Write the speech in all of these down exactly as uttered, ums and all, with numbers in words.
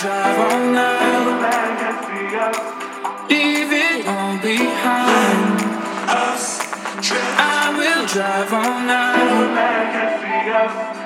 drive all night, leave it all behind. I will drive all night.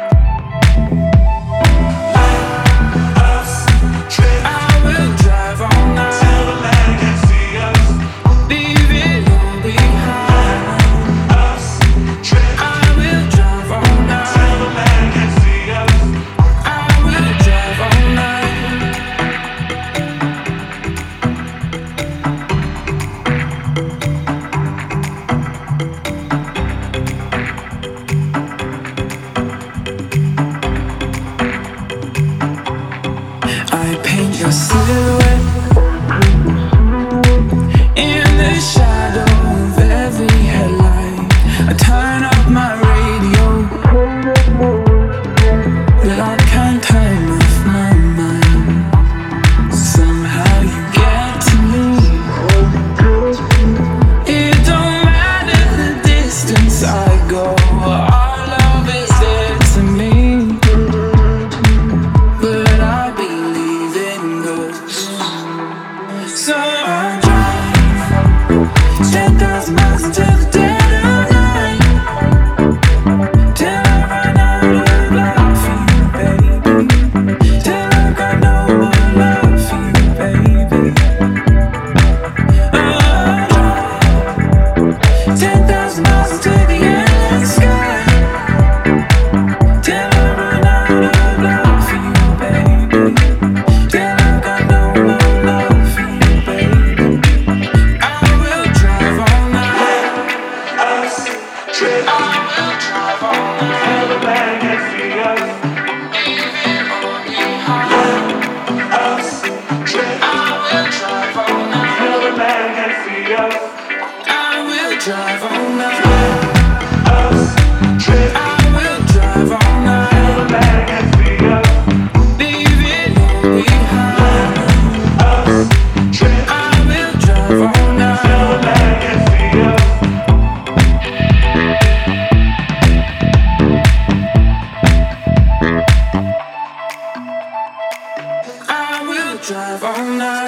Your silhouette in the shadow of every headlight. I turn up my radio, but I can't turn off my mind. Somehow you get to me. It don't matter the distance I go, our love is there to me. But I believe in ghosts, so I drive ten thousand miles until the dead of night, till I run out of love for you, baby, till I got no more love for you, baby. I drive ten thousand miles until the endless sky, till I run out of love for you, baby, till I got no more love for you, baby. I will drive all night. Us, trip. I will drive all night. Tell the man can see us. Leave it all behind. Us, trip. I will drive all night. Tell the man can see us. I will drive all night. Us, trip. I will drive all night. Tell the man can see us. Leave it all behind. Us, trip. I will drive all night. Tell the man can see us. I will drive all night.